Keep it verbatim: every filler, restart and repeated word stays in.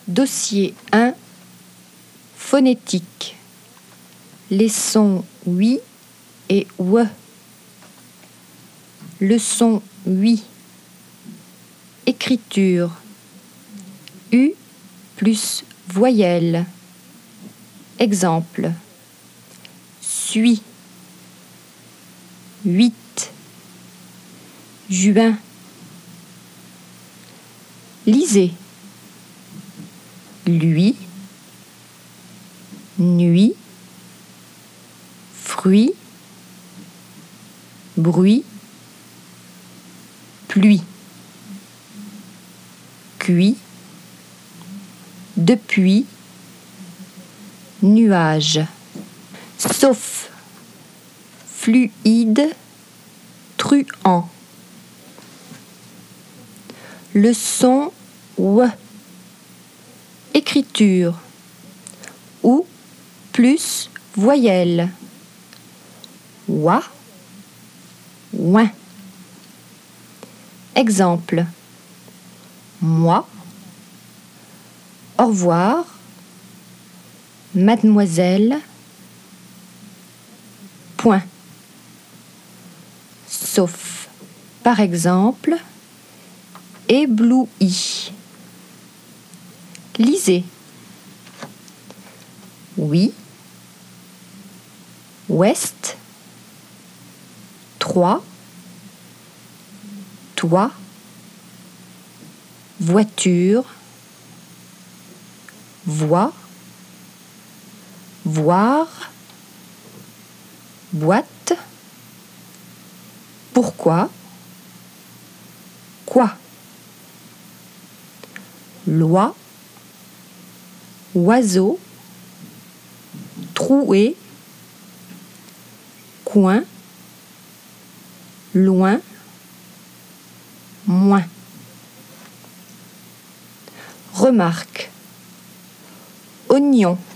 Dossier un. Phonétique. Les sons oui et ouë. Leçon huit. Écriture. U plus voyelle. Exemple. Suis. Huit. Juin. Lisez. Lui. Nuit. Fruit. Bruit. Pluie. Cuit. Depuis. Nuage. Sauf. Fluide. Truand. Le son ouë. Écriture. Ou plus voyelle. Oua. Ouin. Exemple. Moi. Au revoir. Mademoiselle. Point. Sauf, par exemple, ébloui. Lisez. Oui. Ouest. Trois. Toi. Voiture. Voix. Voir. Boîte. Pourquoi? Quoi? Loi. Oiseau. Troué. Coin. Loin. Moins. Remarque. Oignon.